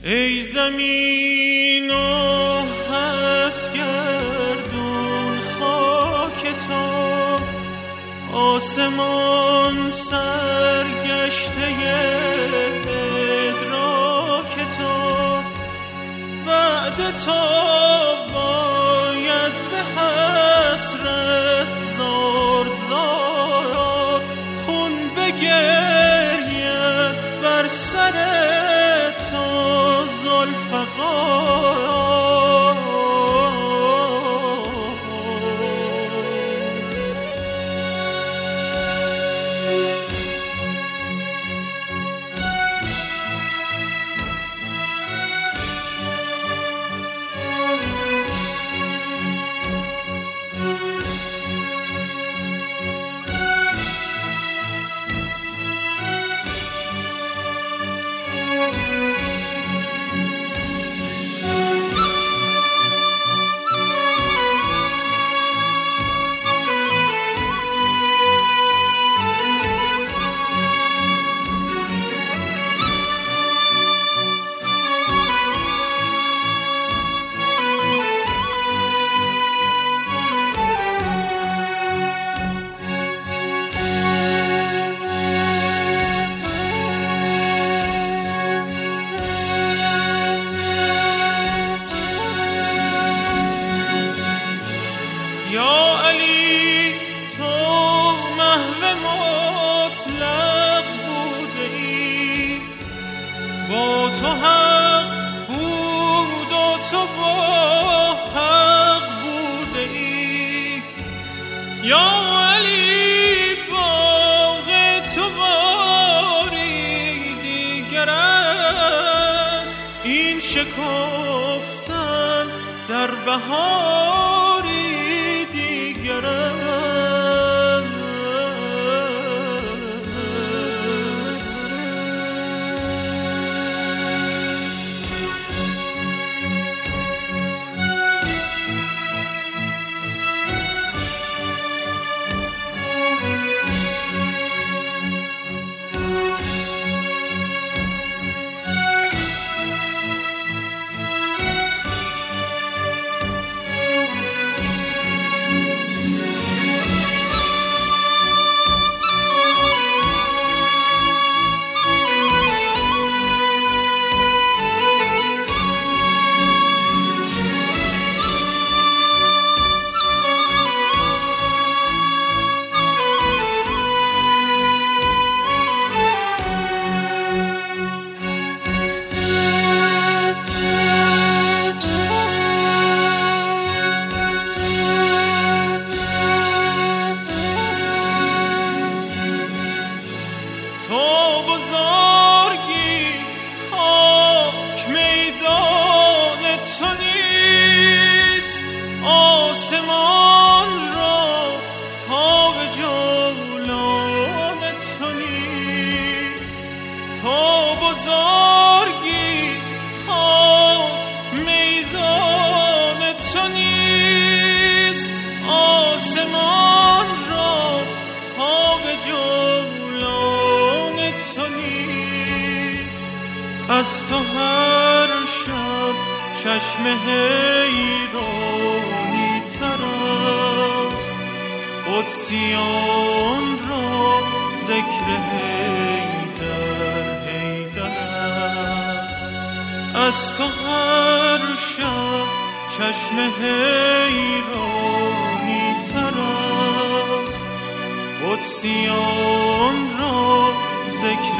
ای زمین و هفت گردون خاک تو، آسمان سرگشته ادراک تو، بعد تو باید به حسرت زار زار خون بگرید بر سر تو ذوالفقار. یا علی تو محو مطلق بوده ای، با تو حق بود و تو با حق بوده ای. یا علی باغ تو باری دیگر است، این شکفتن در بهاری دیگر است. از تو هر شب چشم حیرانی تر است، قدسیان را ذکر حیدر حیدر است. از تو هر شب چشم حیرانی تر است، قدسیان را ذکر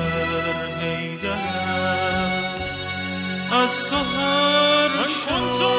از تو هر شب